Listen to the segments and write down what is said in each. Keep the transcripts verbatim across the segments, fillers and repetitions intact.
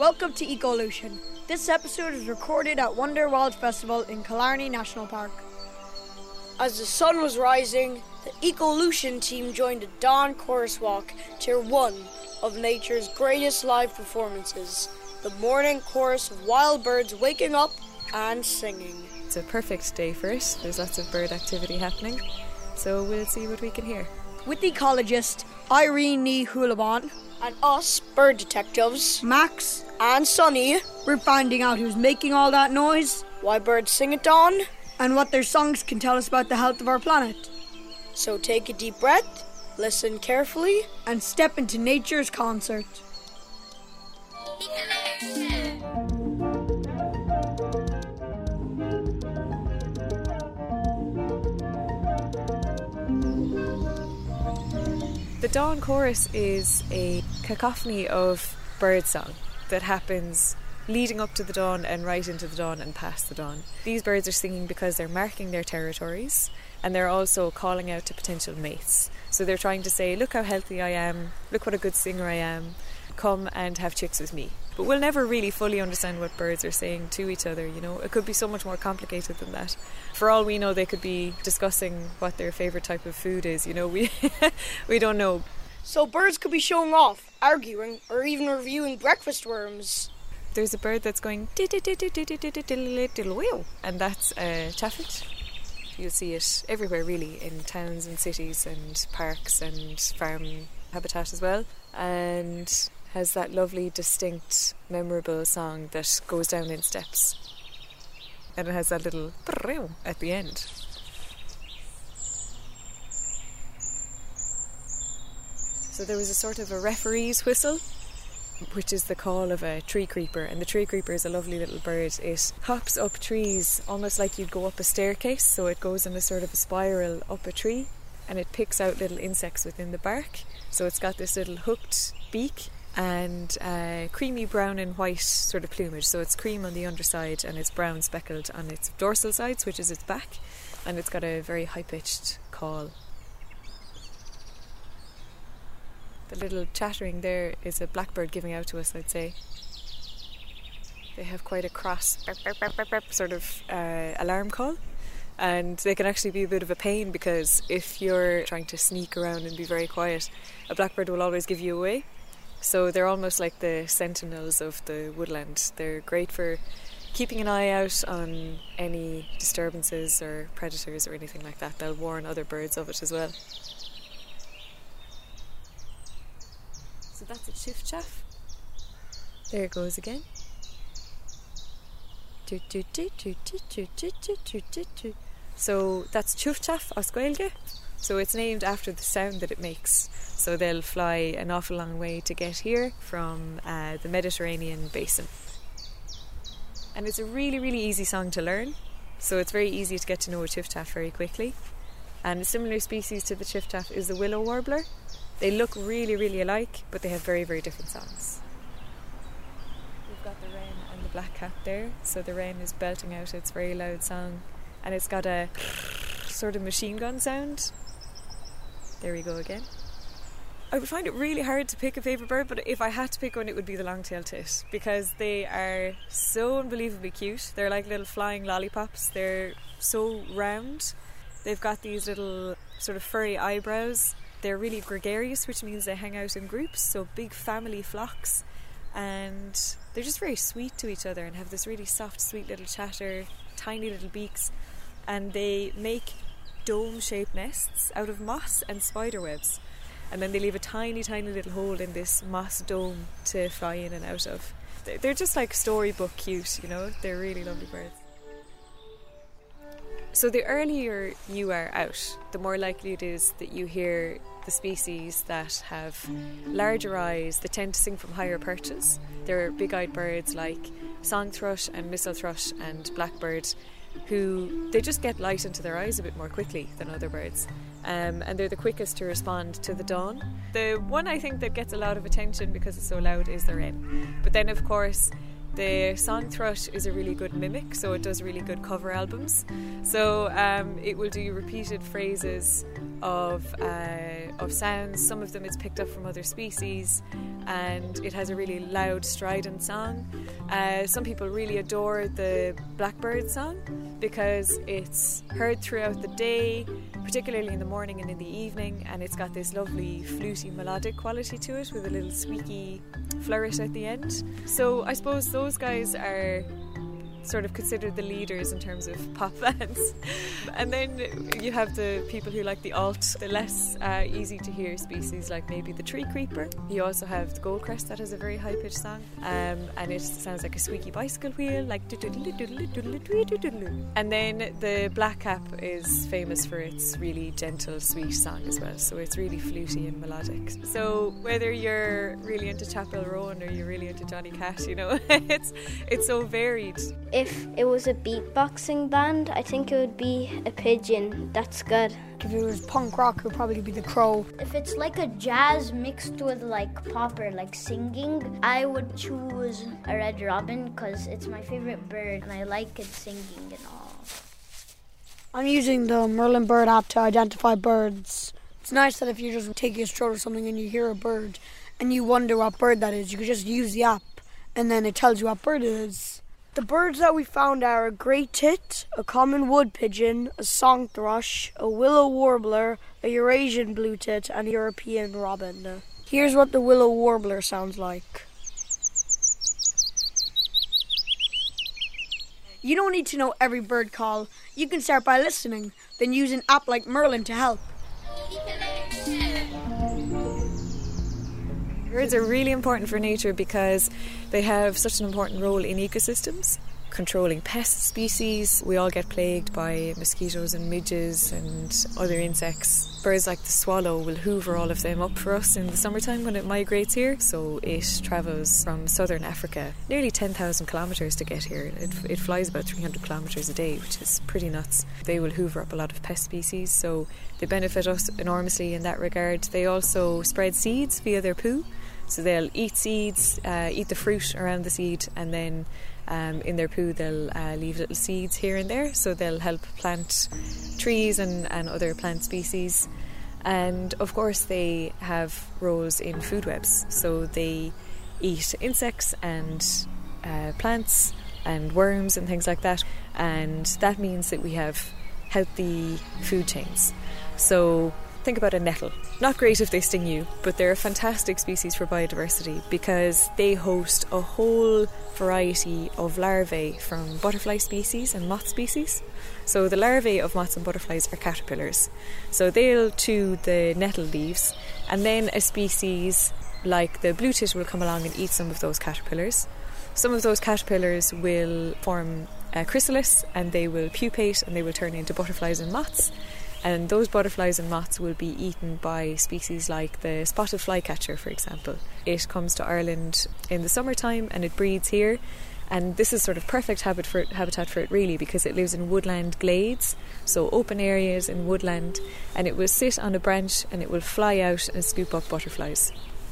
Welcome to Ecolution. This episode is recorded at Wonder World Festival in Killarney National Park. As the sun was rising, the Ecolution team joined a dawn chorus walk to one of nature's greatest live performances, the morning chorus of wild birds waking up and singing. It's a perfect day for it. There's lots of bird activity happening, so we'll see what we can hear. With the ecologist Irene Ní Hulaban and us bird detectives, Max and Sonny, we're finding out who's making all that noise, why birds sing at dawn, and what their songs can tell us about the health of our planet. So take a deep breath, listen carefully, and step into nature's concert. The dawn chorus is a cacophony of birdsong that happens leading up to the dawn and right into the dawn and past the dawn. These birds are singing because they're marking their territories, and they're also calling out to potential mates. So they're trying to say, look how healthy I am, look what a good singer I am, come and have chicks with me. But we'll never really fully understand what birds are saying to each other, you know. It could be so much more complicated than that. For all we know, they could be discussing what their favourite type of food is, you know. We we don't know. So birds could be showing off, arguing, or even reviewing breakfast worms. There's a bird that's going diddle-diddle-diddle-diddle-diddle-wheel, and that's a chaffinch. You'll see it everywhere really, in towns and cities and parks and farm habitat as well, and has that lovely, distinct, memorable song that goes down in steps, and it has that little at the end. So there was a sort of a referee's whistle, which is the call of a tree creeper, and the tree creeper is a lovely little bird. It hops up trees almost like you'd go up a staircase, so it goes in a sort of a spiral up a tree, and it picks out little insects within the bark. So it's got this little hooked beak and uh, creamy brown and white sort of plumage. So it's cream on the underside and it's brown speckled on its dorsal sides, which is its back, and it's got a very high-pitched call. The little chattering there is a blackbird giving out to us, I'd say. They have quite a cross burp, burp, burp, burp, burp, sort of uh, alarm call, and they can actually be a bit of a pain because if you're trying to sneak around and be very quiet, a blackbird will always give you away. So they're almost like the sentinels of the woodland. They're great for keeping an eye out on any disturbances or predators or anything like that. They'll warn other birds of it as well. So that's a chiff-chaff. There it goes again. So that's chiff-chaff as Gaeilge. So it's named after the sound that it makes. So they'll fly an awful long way to get here from uh, the Mediterranean basin. And it's a really, really easy song to learn. So it's very easy to get to know a chiff-chaff very quickly. And a similar species to the chiff-chaff is the willow warbler. They look really, really alike, but they have very, very different songs. We've got the wren and the blackcap there. So the wren is belting out its very loud song, and it's got a sort of machine gun sound. There we go again. I would find it really hard to pick a favourite bird, but if I had to pick one, it would be the long-tailed tit, because they are so unbelievably cute. They're like little flying lollipops. They're so round. They've got these little sort of furry eyebrows. They're really gregarious, which means they hang out in groups, so big family flocks, and they're just very sweet to each other and have this really soft, sweet little chatter, tiny little beaks, and they make dome-shaped nests out of moss and spider webs, and then they leave a tiny, tiny little hole in this moss dome to fly in and out of. They're just like storybook cute, you know. They're really lovely birds. So the earlier you are out, the more likely it is that you hear the species that have larger eyes that tend to sing from higher perches. There are big-eyed birds like song thrush and missel thrush and blackbird, who they just get light into their eyes a bit more quickly than other birds, um, and they're the quickest to respond to the dawn. The one I think that gets a lot of attention because it's so loud is the wren, but then of course the song thrush is a really good mimic, so it does really good cover albums. So um, it will do repeated phrases of uh, of sounds. Some of them it's picked up from other species, and it has a really loud, strident song. Uh, some people really adore the blackbird song because it's heard throughout the day, particularly in the morning and in the evening, and it's got this lovely fluty melodic quality to it with a little squeaky flourish at the end. So I suppose those guys are sort of considered the leaders in terms of pop bands. And then you have the people who like the alt, the less uh, easy to hear species like maybe the tree creeper. You also have the goldcrest that has a very high pitched song, um, and it sounds like a squeaky bicycle wheel, like and then the blackcap is famous for its really gentle, sweet song as well, so it's really fluty and melodic. So whether you're really into Chapel Rowan or you're really into Johnny Cash, you know, it's it's so varied. If it was a beatboxing band, I think it would be a pigeon. That's good. If it was punk rock, it would probably be the crow. If it's like a jazz mixed with like pop or like singing, I would choose a red robin because it's my favorite bird and I like it singing and all. I'm using the Merlin Bird app to identify birds. It's nice that if you're just taking a stroll or something and you hear a bird and you wonder what bird that is, you can just use the app and then it tells you what bird it is. The birds that we found are a grey tit, a common wood pigeon, a song thrush, a willow warbler, a Eurasian blue tit, and a European robin. Here's what the willow warbler sounds like. You don't need to know every bird call. You can start by listening, then use an app like Merlin to help. Birds are really important for nature because they have such an important role in ecosystems, controlling pest species. We all get plagued by mosquitoes and midges and other insects. Birds like the swallow will hoover all of them up for us in the summertime when it migrates here. So it travels from southern Africa nearly ten thousand kilometres to get here. It, it flies about three hundred kilometres a day, which is pretty nuts. They will hoover up a lot of pest species, so they benefit us enormously in that regard. They also spread seeds via their poo. So they'll eat seeds, uh, eat the fruit around the seed, and then um, in their poo they'll uh, leave little seeds here and there. So they'll help plant trees and, and other plant species. And of course they have roles in food webs. So they eat insects and uh, plants and worms and things like that. And that means that we have healthy food chains. So think about a nettle. Not great if they sting you, but they're a fantastic species for biodiversity because they host a whole variety of larvae from butterfly species and moth species. So the larvae of moths and butterflies are caterpillars. So they'll chew the nettle leaves, and then a species like the blue tit will come along and eat some of those caterpillars. Some of those caterpillars will form a chrysalis, and they will pupate and they will turn into butterflies and moths. And those butterflies and moths will be eaten by species like the spotted flycatcher, for example. It comes to Ireland in the summertime and it breeds here. And this is sort of perfect habit for it, habitat for it really, because it lives in woodland glades, so open areas in woodland, and it will sit on a branch and it will fly out and scoop up butterflies.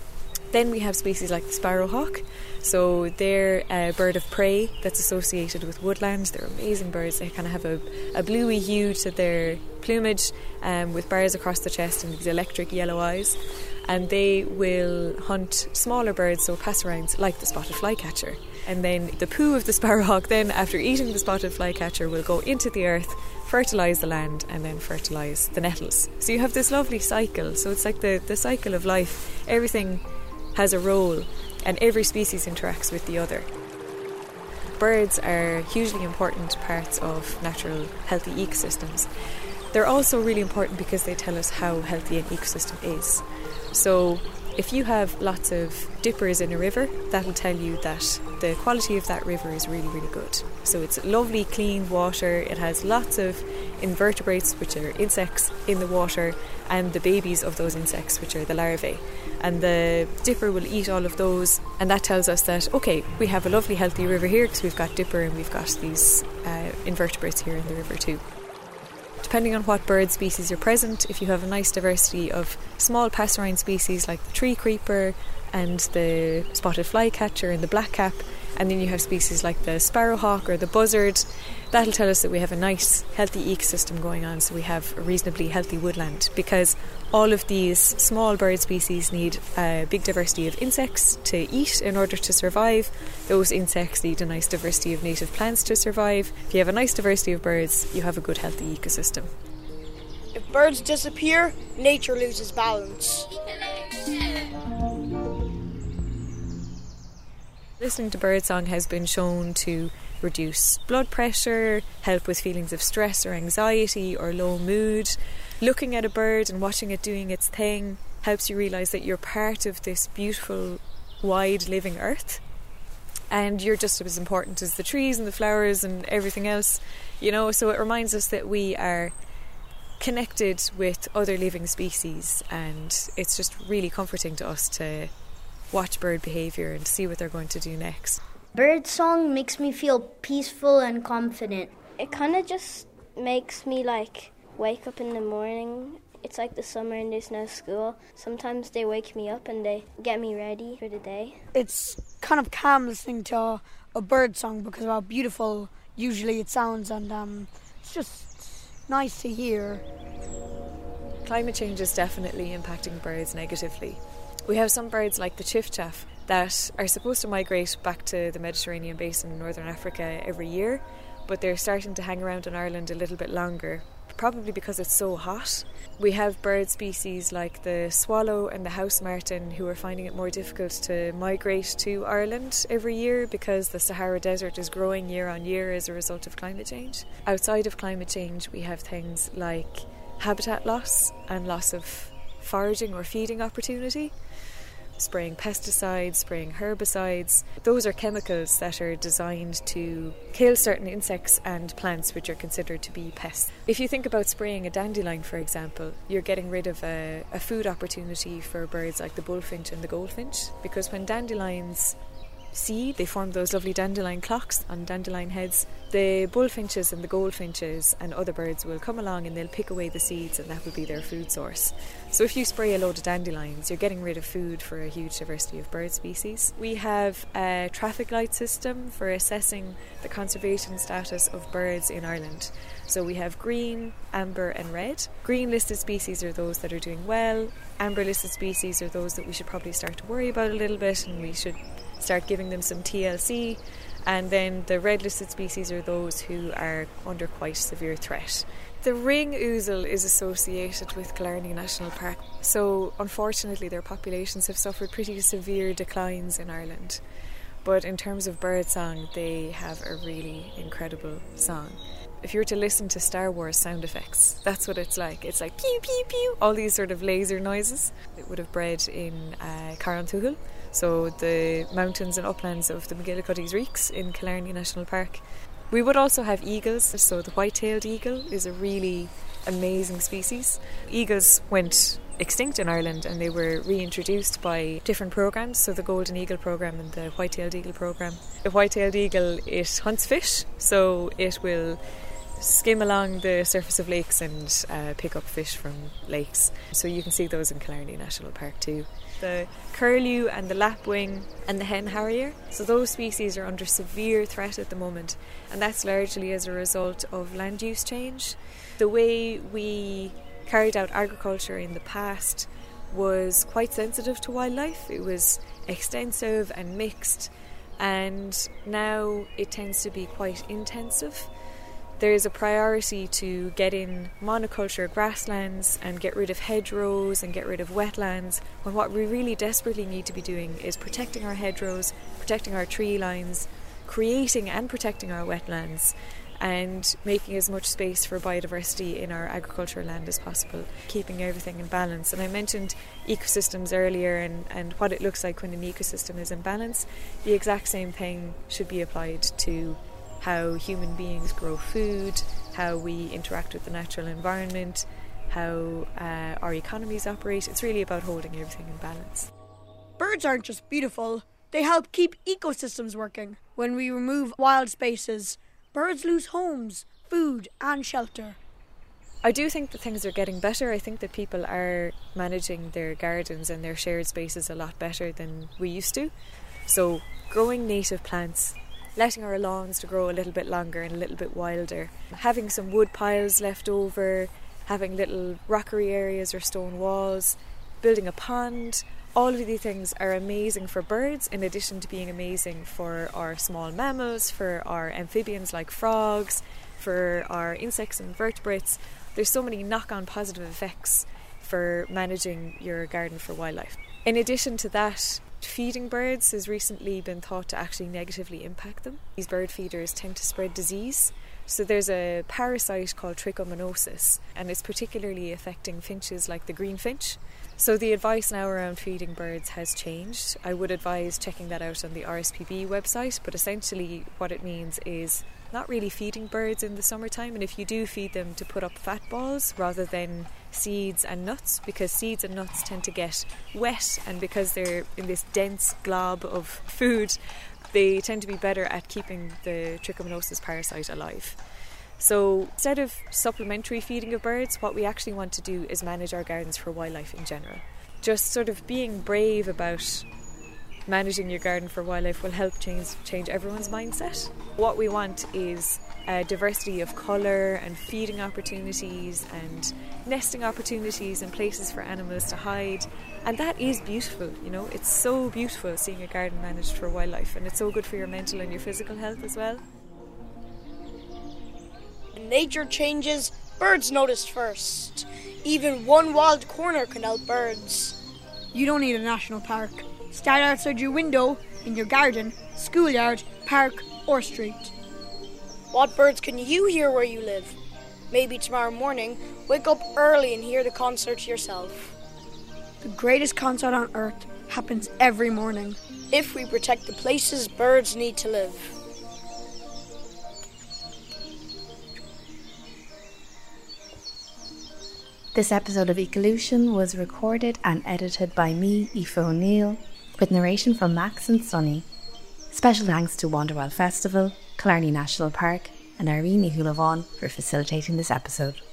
Then we have species like the sparrowhawk. So they're a bird of prey that's associated with woodlands. They're amazing birds. They kind of have a, a bluey hue to their plumage, um, with bars across the chest and these electric yellow eyes. And they will hunt smaller birds, so passerines, like the spotted flycatcher. And then the poo of the sparrowhawk, then after eating the spotted flycatcher, will go into the earth, fertilise the land, and then fertilise the nettles. So you have this lovely cycle. So it's like the, the cycle of life. Everything has a role and every species interacts with the other. Birds are hugely important parts of natural healthy ecosystems. They're also really important because they tell us how healthy an ecosystem is. So if you have lots of dippers in a river, that will tell you that the quality of that river is really, really good. So it's lovely, clean water. It has lots of invertebrates, which are insects, in the water, and the babies of those insects, which are the larvae. And the dipper will eat all of those, and that tells us that, okay, we have a lovely, healthy river here because we've got dipper and we've got these uh, invertebrates here in the river too. Depending on what bird species are present, if you have a nice diversity of small passerine species like the tree creeper and the spotted flycatcher and the blackcap, And then you have species like the sparrowhawk or the buzzard. That'll tell us that we have a nice, healthy ecosystem going on, so we have a reasonably healthy woodland, because all of these small bird species need a big diversity of insects to eat in order to survive. Those insects need a nice diversity of native plants to survive. If you have a nice diversity of birds, you have a good, healthy ecosystem. If birds disappear, nature loses balance. Listening to birdsong has been shown to reduce blood pressure, help with feelings of stress or anxiety or low mood. Looking at a bird and watching it doing its thing helps you realise that you're part of this beautiful, wide living earth, and you're just as important as the trees and the flowers and everything else, you know. So it reminds us that we are connected with other living species, and it's just really comforting to us to watch bird behaviour and see what they're going to do next. Bird song makes me feel peaceful and confident. It kind of just makes me like wake up in the morning. It's like the summer and there's no school. Sometimes they wake me up and they get me ready for the day. It's kind of calm listening to a, a bird song because of how beautiful usually it sounds, and um, it's just nice to hear. Climate change is definitely impacting birds negatively. We have some birds like the chiffchaff that are supposed to migrate back to the Mediterranean basin in northern Africa every year, but they're starting to hang around in Ireland a little bit longer, probably because it's so hot. We have bird species like the swallow and the house martin who are finding it more difficult to migrate to Ireland every year because the Sahara Desert is growing year on year as a result of climate change. Outside of climate change, we have things like habitat loss and loss of foraging or feeding opportunity. Spraying pesticides, spraying herbicides. Those are chemicals that are designed to kill certain insects and plants which are considered to be pests. If you think about spraying a dandelion, for example, you're getting rid of a, a food opportunity for birds like the bullfinch and the goldfinch, because when dandelions seed, they form those lovely dandelion clocks on dandelion heads. The bullfinches and the goldfinches and other birds will come along and they'll pick away the seeds, and that will be their food source. So if you spray a load of dandelions, you're getting rid of food for a huge diversity of bird species. We have a traffic light system for assessing the conservation status of birds in Ireland. So we have green, amber and red. Green listed species are those that are doing well. Amber listed species are those that we should probably start to worry about a little bit, and we should start giving them some T L C. And then the red listed species are those who are under quite severe threat. The ring ouzel is associated with Killarney National Park, so unfortunately their populations have suffered pretty severe declines in Ireland. But in terms of birdsong, they have a really incredible song. If you were to listen to Star Wars sound effects, that's what it's like. It's like pew pew pew, all these sort of laser noises. It would have bred in uh, Carrauntoohil, so the mountains and uplands of the McGillicuddy's Reeks in Killarney National Park. We would also have eagles, so the white-tailed eagle is a really amazing species. Eagles went extinct in Ireland and they were reintroduced by different programs, so the Golden Eagle program and the White-tailed Eagle program. The white-tailed eagle, it hunts fish, so it will skim along the surface of lakes and uh, pick up fish from lakes. So you can see those in Killarney National Park too. The curlew and the lapwing and the hen harrier, so those species are under severe threat at the moment, and that's largely as a result of land use change. The way we carried out agriculture in the past was quite sensitive to wildlife. It was extensive and mixed, and now it tends to be quite intensive. There is a priority to get in monoculture grasslands and get rid of hedgerows and get rid of wetlands, when what we really desperately need to be doing is protecting our hedgerows, protecting our tree lines, creating and protecting our wetlands, and making as much space for biodiversity in our agricultural land as possible, keeping everything in balance. And I mentioned ecosystems earlier and, and what it looks like when an ecosystem is in balance. The exact same thing should be applied to how human beings grow food, how we interact with the natural environment, how uh, our economies operate. It's really about holding everything in balance. Birds aren't just beautiful, they help keep ecosystems working. When we remove wild spaces, birds lose homes, food and shelter. I do think that things are getting better. I think that people are managing their gardens and their shared spaces a lot better than we used to. So growing native plants, letting our lawns to grow a little bit longer and a little bit wilder, having some wood piles left over, having little rockery areas or stone walls, building a pond. All of these things are amazing for birds, in addition to being amazing for our small mammals, for our amphibians like frogs, for our insects and vertebrates. There's so many knock-on positive effects for managing your garden for wildlife. In addition to that, feeding birds has recently been thought to actually negatively impact them. These bird feeders tend to spread disease. So there's a parasite called trichomoniasis, and it's particularly affecting finches like the green finch. So the advice now around feeding birds has changed. I would advise checking that out on the R S P B website, but essentially what it means is not really feeding birds in the summertime, and if you do feed them, to put up fat balls rather than seeds and nuts, because seeds and nuts tend to get wet, and because they're in this dense glob of food, they tend to be better at keeping the trichomoniasis parasite alive. So instead of supplementary feeding of birds, what we actually want to do is manage our gardens for wildlife in general. Just sort of being brave about managing your garden for wildlife will help change change everyone's mindset. What we want is a diversity of colour and feeding opportunities and nesting opportunities and places for animals to hide. And that is beautiful, you know, it's so beautiful seeing a garden managed for wildlife, and it's so good for your mental and your physical health as well. When nature changes, birds notice first. Even one wild corner can help birds. You don't need a national park. Start outside your window, in your garden, schoolyard, park or street. What birds can you hear where you live? Maybe tomorrow morning, wake up early and hear the concert yourself. The greatest concert on earth happens every morning. If we protect the places birds need to live. This episode of Ecolution was recorded and edited by me, Aoife O'Neill, with narration from Max and Sunny. Special thanks to Wanderwild Festival, Killarney National Park and Irene Hulavan for facilitating this episode.